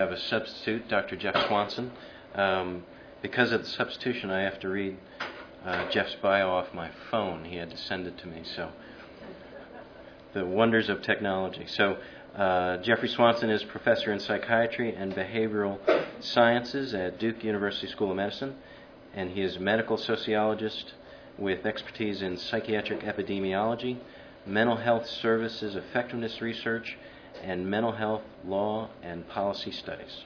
I have a substitute, Dr. Jeff Swanson. Because of the substitution, I have to read Jeff's bio off my phone. He had to send it to me. So, the wonders of technology. So, Jeffrey Swanson is professor in psychiatry and behavioral sciences at Duke University School of Medicine, and he is a medical sociologist with expertise in psychiatric epidemiology, mental health services effectiveness research, and mental health law and policy studies.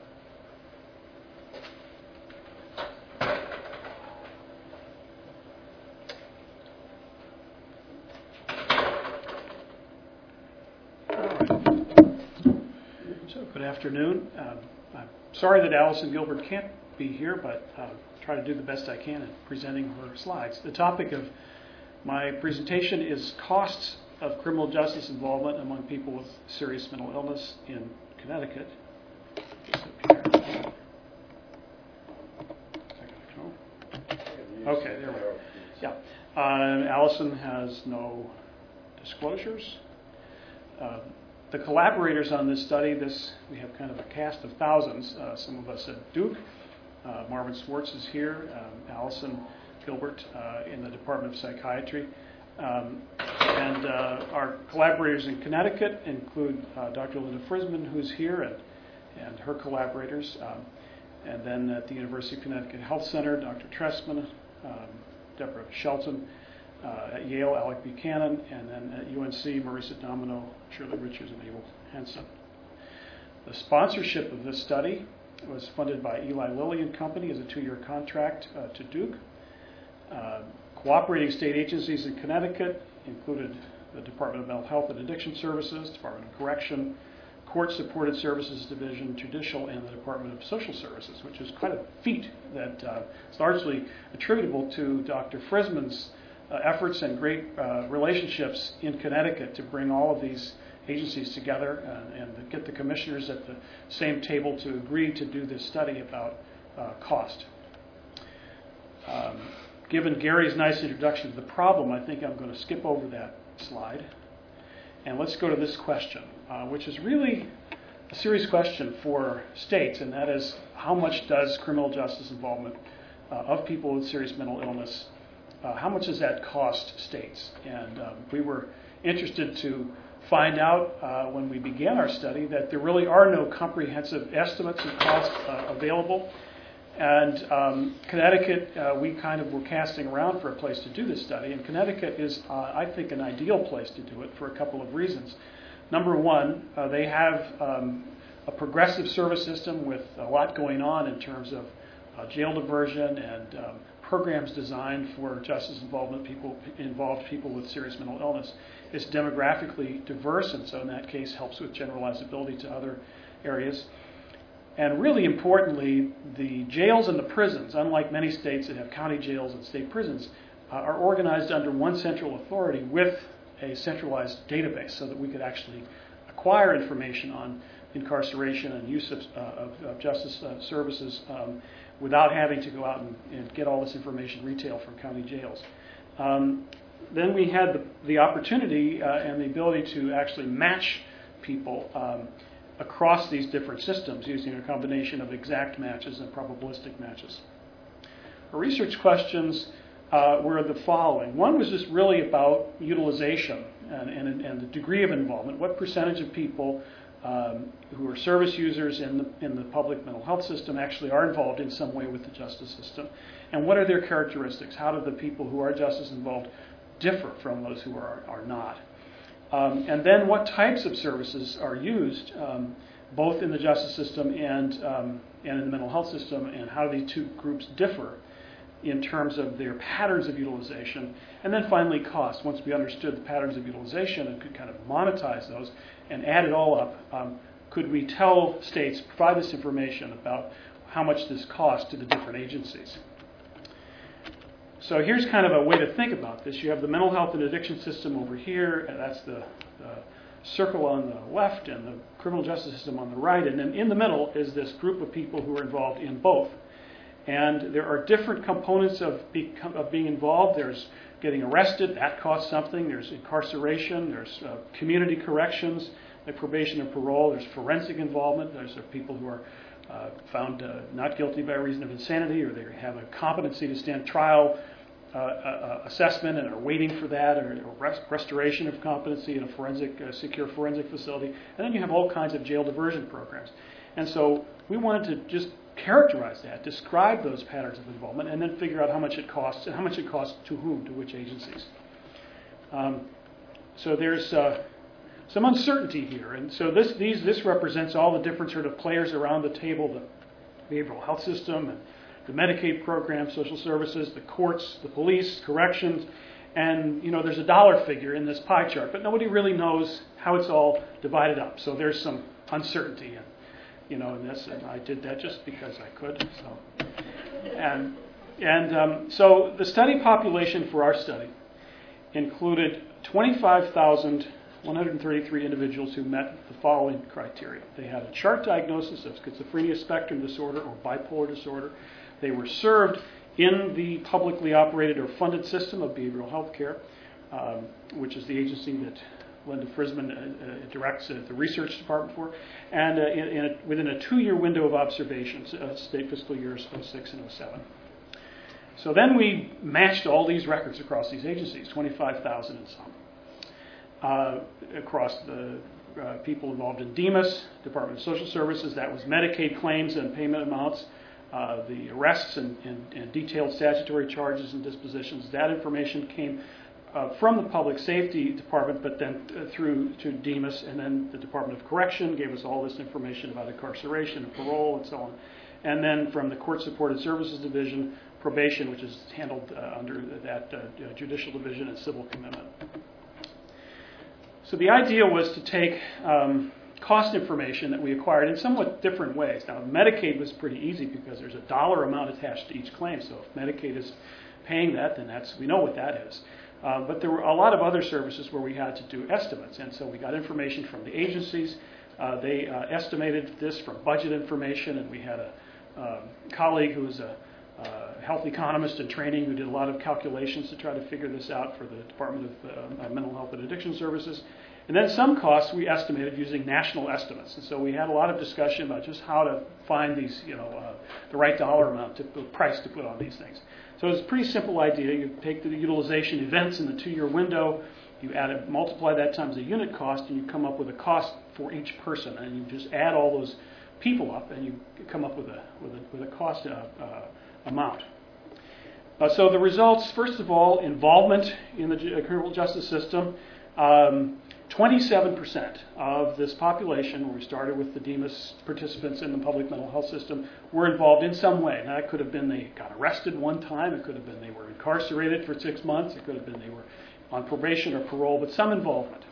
So, good afternoon. I'm sorry that Allison Gilbert can't be here, but I'll try to do the best I can in presenting her slides. The topic of my presentation is costs of criminal justice involvement among people with serious mental illness in Connecticut. Okay, there we go. Yeah. Allison has no disclosures. The collaborators on this study, we have kind of a cast of thousands. Some of us at Duke. Marvin Swartz is here. Allison Gilbert in the Department of Psychiatry. And our collaborators in Connecticut include Dr. Linda Frisman, who's here, and her collaborators. And then at the University of Connecticut Health Center, Dr. Trestman, Deborah Shelton. At Yale, Alec Buchanan. And then at UNC, Marisa Domino, Shirley Richards, and Abel Henson. The sponsorship of this study was funded by Eli Lilly and Company as a 2-year contract to Duke. Cooperating state agencies in Connecticut included the Department of Mental Health and Addiction Services, Department of Correction, Court Supported Services Division, Judicial, and the Department of Social Services, which is quite a feat that is largely attributable to Dr. Frisman's efforts and great relationships in Connecticut to bring all of these agencies together and get the commissioners at the same table to agree to do this study about cost. Given Gary's nice introduction to the problem, I think I'm going to skip over that slide. And let's go to this question, which is really a serious question for states, and that is, how much does criminal justice involvement of people with serious mental illness, how much does that cost states? And we were interested to find out when we began our study that there really are no comprehensive estimates of cost available. And Connecticut, we kind of were casting around for a place to do this study. And Connecticut is, I think, an ideal place to do it for a couple of reasons. Number one, they have a progressive service system with a lot going on in terms of jail diversion and programs designed for justice involvement, people with serious mental illness. It's demographically diverse, and so in that case helps with generalizability to other areas. And really importantly, the jails and the prisons, unlike many states that have county jails and state prisons, are organized under one central authority with a centralized database so that we could actually acquire information on incarceration and use of justice services without having to go out and get all this information retail from county jails. Then we had the opportunity and the ability to actually match people across these different systems using a combination of exact matches and probabilistic matches. Our research questions were the following. One was just really about utilization and the degree of involvement. What percentage of people who are service users in the public mental health system actually are involved in some way with the justice system? And what are their characteristics? How do the people who are justice involved differ from those who are not? And then what types of services are used both in the justice system and in the mental health system, and how do these two groups differ in terms of their patterns of utilization? And then finally cost. Once we understood the patterns of utilization and could kind of monetize those and add it all up, could we tell states, provide this information about how much this costs to the different agencies? So here's kind of a way to think about this. You have the mental health and addiction system over here, and that's the circle on the left, and the criminal justice system on the right. And then in the middle is this group of people who are involved in both. And there are different components of being involved. There's getting arrested, that costs something. There's incarceration. There's community corrections. like probation and parole. There's forensic involvement. There's people who are found not guilty by reason of insanity, or they have a competency to stand trial assessment and are waiting for that, or restoration of competency in a secure forensic facility. And then you have all kinds of jail diversion programs. And so we wanted to just characterize that, describe those patterns of involvement, and then figure out how much it costs, and how much it costs to whom, to which agencies. So there's some uncertainty here. And so this represents all the different sort of players around the table, the behavioral health system, and the Medicaid program, social services, the courts, the police, corrections, and there's a dollar figure in this pie chart, but nobody really knows how it's all divided up. So there's some uncertainty in this, and I did that just because I could. So the study population for our study included 25,133 individuals who met the following criteria. They had a chart diagnosis of schizophrenia spectrum disorder or bipolar disorder. They were served in the publicly operated or funded system of behavioral health care, which is the agency that Linda Frisman directs the research department for, and within a 2-year window of observations, state fiscal years 06 and 07. So then we matched all these records across these agencies, 25,000 and some, across the people involved in DEMAS, Department of Social Services. That was Medicaid claims and payment amounts, the arrests and detailed statutory charges and dispositions. That information came from the Public Safety Department, but then through to DEMAS, and then the Department of Correction gave us all this information about incarceration and parole and so on. And then from the Court Supported Services Division, probation, which is handled under that judicial division, and civil commitment. So the idea was to take cost information that we acquired in somewhat different ways. Now, Medicaid was pretty easy because there's a dollar amount attached to each claim. So if Medicaid is paying that, then we know what that is. But there were a lot of other services where we had to do estimates. And so we got information from the agencies. They estimated this from budget information. And we had a colleague who was a health economist in training who did a lot of calculations to try to figure this out for the Department of Mental Health and Addiction Services. And then some costs we estimated using national estimates. And so we had a lot of discussion about just how to find these, the right dollar amount, price to put on these things. So it's a pretty simple idea. You take the utilization events in the 2-year window, you multiply that times the unit cost, and you come up with a cost for each person. And you just add all those people up, and you come up with a cost amount. So the results, first of all, involvement in the criminal justice system. 27% of this population, where we started with the DEMAS participants in the public mental health system, were involved in some way. Now, it could have been they got arrested one time. It could have been they were incarcerated for 6 months. It could have been they were on probation or parole, but some involvement.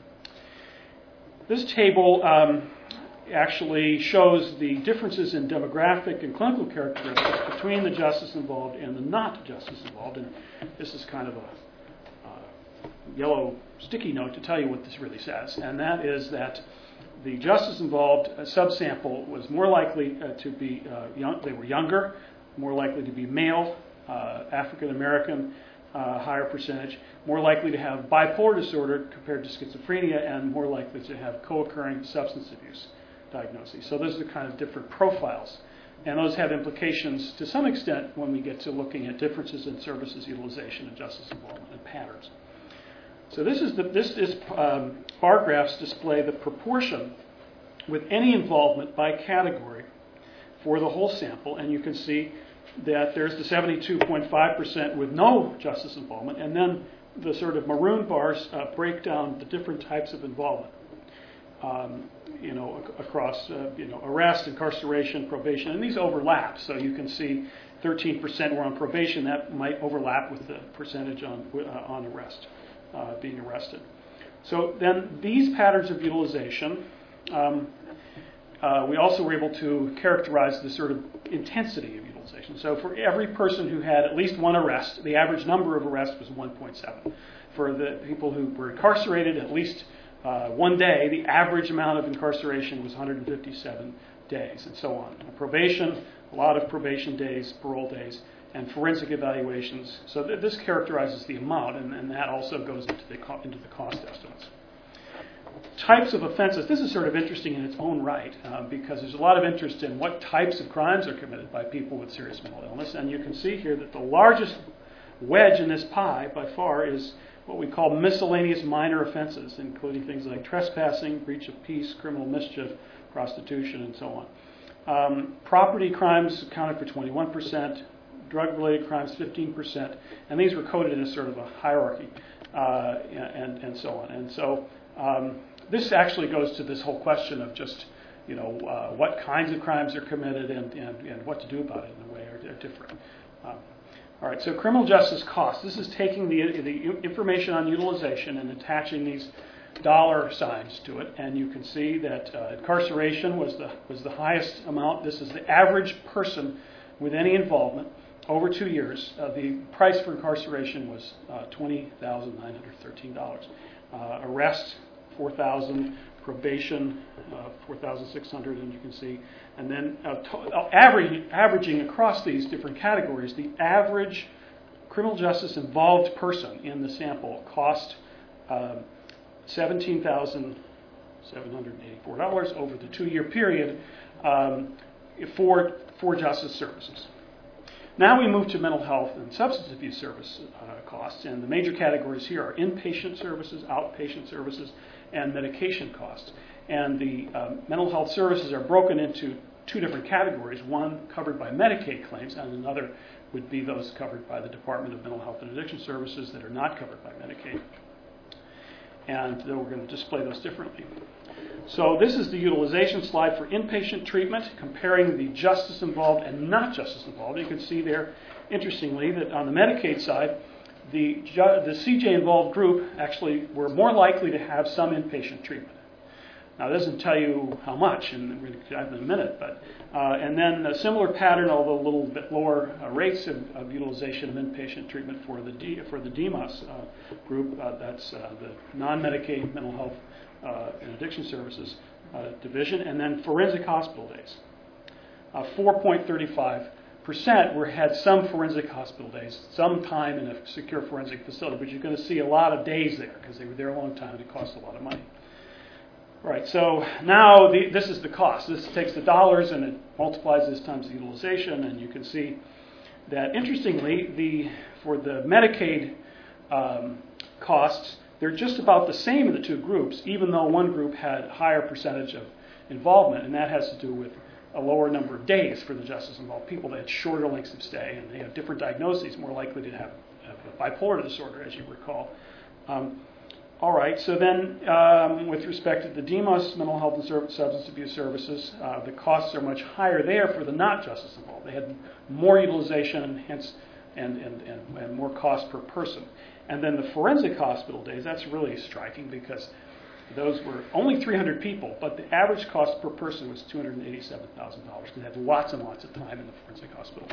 This table actually shows the differences in demographic and clinical characteristics between the justice involved and the not justice involved. And this is kind of a yellow sticky note to tell you what this really says. And that is that the justice involved subsample was more likely to be young. They were younger, more likely to be male, African American, higher percentage, more likely to have bipolar disorder compared to schizophrenia, and more likely to have co-occurring substance abuse diagnoses. So those are the kind of different profiles. And those have implications to some extent when we get to looking at differences in services utilization and justice involvement and patterns. So bar graphs display the proportion with any involvement by category for the whole sample, and you can see that there's the 72.5% with no justice involvement, and then the sort of maroon bars break down the different types of involvement, across arrest, incarceration, probation, and these overlap. So you can see 13% were on probation. That might overlap with the percentage on arrest, being arrested. So then these patterns of utilization, we also were able to characterize the sort of intensity of utilization. So for every person who had at least one arrest, the average number of arrests was 1.7. For the people who were incarcerated at least one day, the average amount of incarceration was 157 days, and so on. Probation, a lot of probation days, parole days, and forensic evaluations. So this characterizes the amount, and that also goes into the cost estimates. types of offenses, this is sort of interesting in its own right because there's a lot of interest in what types of crimes are committed by people with serious mental illness. And you can see here that the largest wedge in this pie by far is what we call miscellaneous minor offenses, including things like trespassing, breach of peace, criminal mischief, prostitution, and so on. Property crimes accounted for 21%, drug-related crimes 15%, and these were coded in a sort of a hierarchy and so on. And so this actually goes to this whole question of just, what kinds of crimes are committed and what to do about it in a way are different. All right, so criminal justice costs. This is taking the information on utilization and attaching these dollar signs to it, and you can see that incarceration was the highest amount. This is the average person with any involvement over 2 years. The price for incarceration was $20,913. Arrest, $4,000. Probation, $4,600, and you can see. And then averaging across these different categories, the average criminal justice involved person in the sample cost $17,784 over the 2-year period for justice services. Now we move to mental health and substance abuse service costs, and the major categories here are inpatient services, outpatient services, and medication costs. And the mental health services are broken into 2 different categories, one covered by Medicaid claims, and another would be those covered by the Department of Mental Health and Addiction Services that are not covered by Medicaid. And we're going to display those differently. So this is the utilization slide for inpatient treatment, comparing the justice involved and not justice involved. You can see there, interestingly, that on the Medicaid side, the CJ involved group actually were more likely to have some inpatient treatment. Now, it doesn't tell you how much, and we're going to dive in a minute, but and then a similar pattern, although a little bit lower rates of utilization of inpatient treatment for the DMAS group. That's the non-Medicaid mental health and addiction services division, and then forensic hospital days. 4.35% had some forensic hospital days, some time in a secure forensic facility, but you're going to see a lot of days there because they were there a long time and it cost a lot of money. All right, so now this is the cost. This takes the dollars and it multiplies this times the utilization, and you can see that, interestingly, for the Medicaid costs, they're just about the same in the 2 groups, even though one group had a higher percentage of involvement, and that has to do with a lower number of days for the justice-involved people. They had shorter lengths of stay, and they have different diagnoses, more likely to have bipolar disorder, as you recall. All right, so then with respect to the DMAS mental health and substance abuse services, the costs are much higher there for the not justice involved. They had more utilization, hence, and more cost per person. And then the forensic hospital days, that's really striking because those were only 300 people, but the average cost per person was $287,000. They had lots and lots of time in the forensic hospital.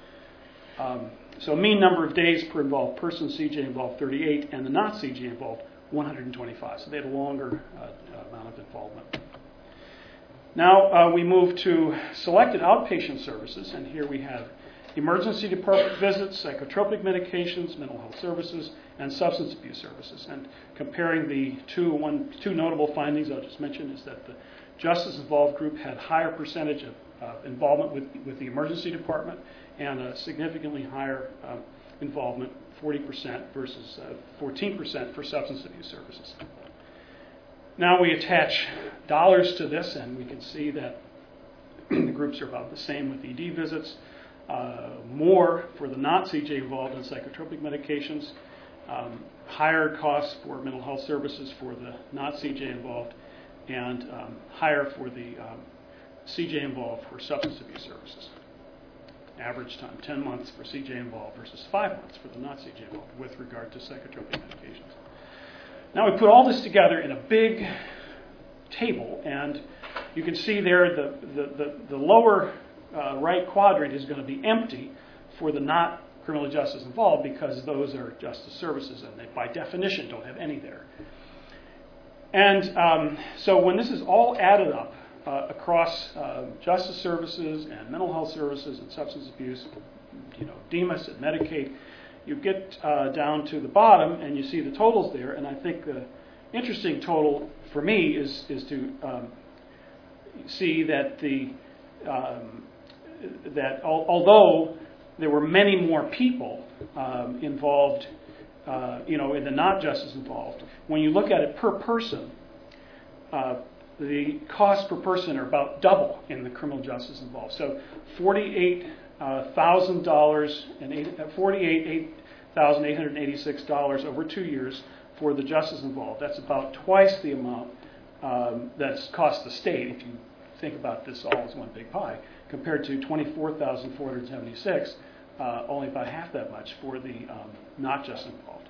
So mean number of days per involved person, CJ involved 38, and the not CJ involved 125. So they had a longer amount of involvement. Now we move to selected outpatient services, and here we have emergency department visits, psychotropic medications, mental health services, and substance abuse services. And comparing the two notable findings I'll just mention is that the justice involved group had higher percentage of involvement with the emergency department and a significantly higher involvement, 40% versus 14% for substance abuse services. Now we attach dollars to this, and we can see that the groups are about the same with ED visits. More for the not CJ involved in psychotropic medications, higher costs for mental health services for the not CJ involved, and higher for the CJ involved for substance abuse services. Average time, 10 months for CJ involved versus 5 months for the not CJ involved with regard to psychotropic medications. Now we put all this together in a big table, and you can see there the lower right quadrant is going to be empty for the not criminal justice involved because those are justice services and they by definition don't have any there. And so when this is all added up across justice services and mental health services and substance abuse, DMAS and Medicaid, you get down to the bottom and you see the totals there, and I think interesting total for me is to see that although there were many more people involved, in the not justice involved, when you look at it per person, the costs per person are about double in the criminal justice involved. So $48,886 over 2 years for the justice involved. That's about twice the amount that's cost the state, if you think about this all as one big pie, compared to $24,476, only about half that much for the not just involved.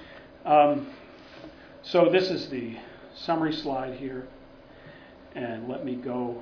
So this is the summary slide here, and let me go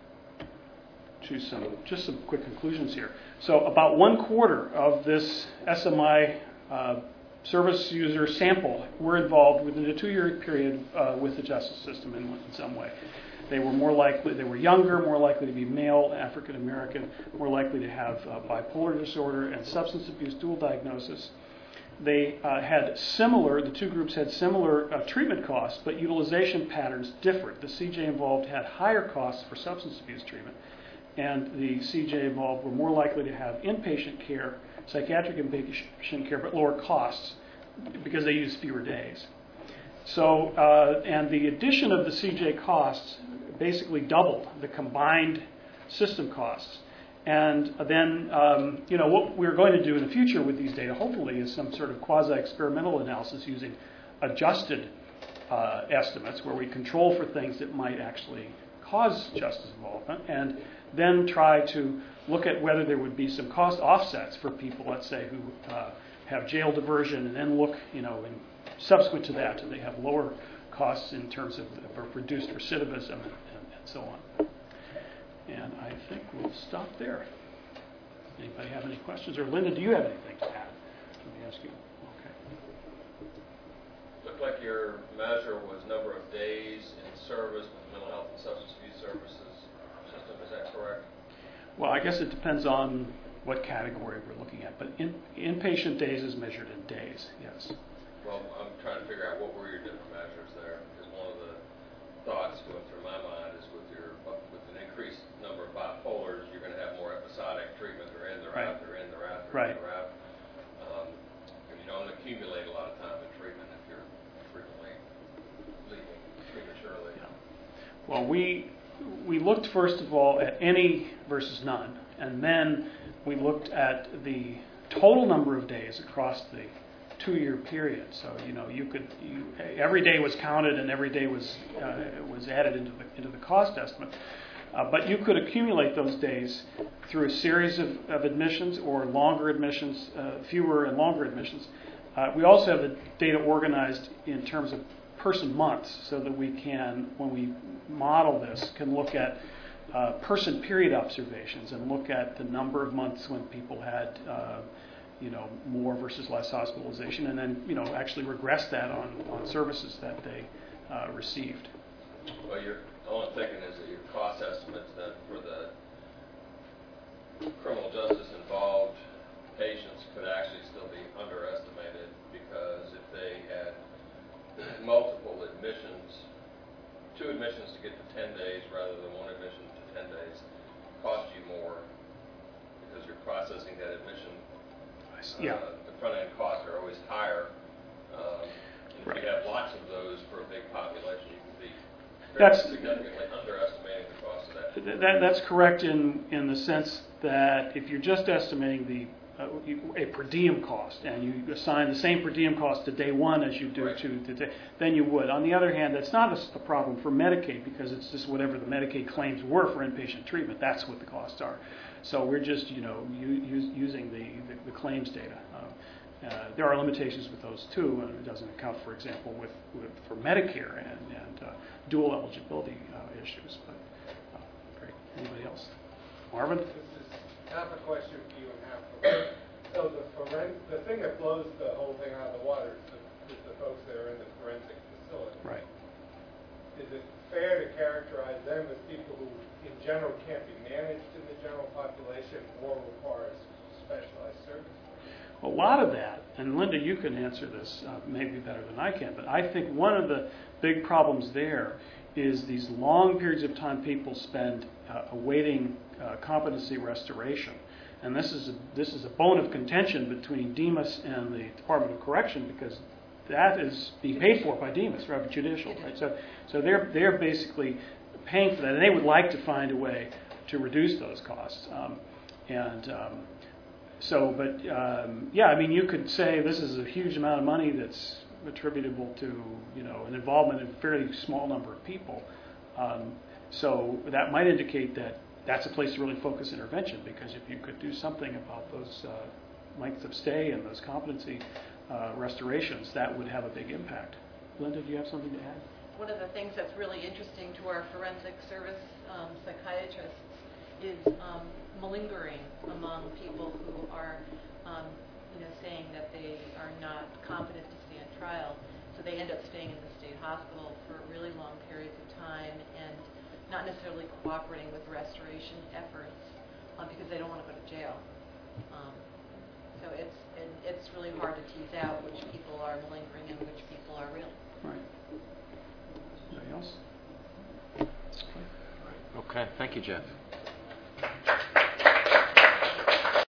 to some quick conclusions here. So about 1/4 of this SMI service user sample were involved within a 2-year period with the justice system in some way. They were younger, more likely to be male, African American, more likely to have bipolar disorder and substance abuse dual diagnosis. They the two groups had similar treatment costs, but utilization patterns differed. The CJ involved had higher costs for substance abuse treatment, and the CJ involved were more likely to have inpatient care, psychiatric inpatient care, but lower costs because they used fewer days. So, and the addition of the CJ costs basically doubled the combined system costs. And then, what we're going to do in the future with these data, hopefully, is some sort of quasi-experimental analysis using adjusted estimates where we control for things that might actually cause justice involvement, and then try to look at whether there would be some cost offsets for people, let's say, who have jail diversion, and then look, and subsequent to that, they have lower costs in terms of reduced recidivism and so on. And I think we'll stop there. Anybody have any questions? Or Linda, do you have anything to add? Let me ask you. Okay. Looked like your measure was number of days in service with mental health and substance abuse services system. Is that correct? Well, I guess it depends on what category we're looking at. But inpatient days is measured in days, yes. Well, I'm trying to figure out what were your different measures there, because one of the thoughts going through my mind is with an increased number of bipolars, you're going to have more episodic treatment. They're in, they're out, they're in, they're out, they're in, they're out. And you don't accumulate a lot of time in treatment if you're frequently leaving prematurely. Yeah. Well, we looked first of all at any versus none, and then we looked at the total number of days across the 2-year period. So every day was counted and every day was added into the cost estimate. But you could accumulate those days through a series of admissions or longer admissions, fewer and longer admissions. We also have the data organized in terms of person months, so that we can, when we model this, can look at person period observations and look at the number of months when people had more versus less hospitalization, and then actually regress that on services that they received. Well, all I'm thinking is that your cost estimates then for the criminal justice involved patients could actually still be underestimated, because if they had multiple admissions, 2 admissions to get to 10 days rather than 1 admission to 10 days, cost you more because you're processing that admission. The front end costs are always higher. If you have lots of those for a big population, you can be significantly underestimating the cost of that. That's correct in the sense that if you're just estimating a per diem cost, and you assign the same per diem cost to day 1 as you do to day, then you would. On the other hand, that's not a problem for Medicaid, because it's just whatever the Medicaid claims were for inpatient treatment. That's what the costs are. So we're just using the claims data. There are limitations with those too, and it doesn't account, for example, for Medicare and dual eligibility issues. But great. Anybody else? Marvin? This is half a question for you and half for me. So the thing that blows the whole thing out of the water is the folks that are in the forensic facility. Right. Is it fair to characterize them as people who, in general, can't be managed in the general population or requires specialized service? A lot of that and Linda, you can answer this maybe better than I can, but I think one of the big problems there is these long periods of time people spend awaiting competency restoration. And this is a bone of contention between Demas and the Department of Correction, because that is being paid for by Demas, right, judicial, right? So they're basically paying for that, and they would like to find a way to reduce those costs. Yeah, I mean, you could say this is a huge amount of money that's attributable to, an involvement in a fairly small number of people. So that might indicate that that's a place to really focus intervention, because if you could do something about those lengths of stay and those competency restorations, that would have a big impact. Linda, do you have something to add? One of the things that's really interesting to our forensic service psychiatrists is malingering among people who are, saying that they are not competent to stand trial. So they end up staying in the state hospital for really long periods of time and not necessarily cooperating with restoration efforts because they don't want to go to jail. So it's really hard to tease out which people are malingering and which people are real. Right. Anybody else? Okay, thank you, Jeff.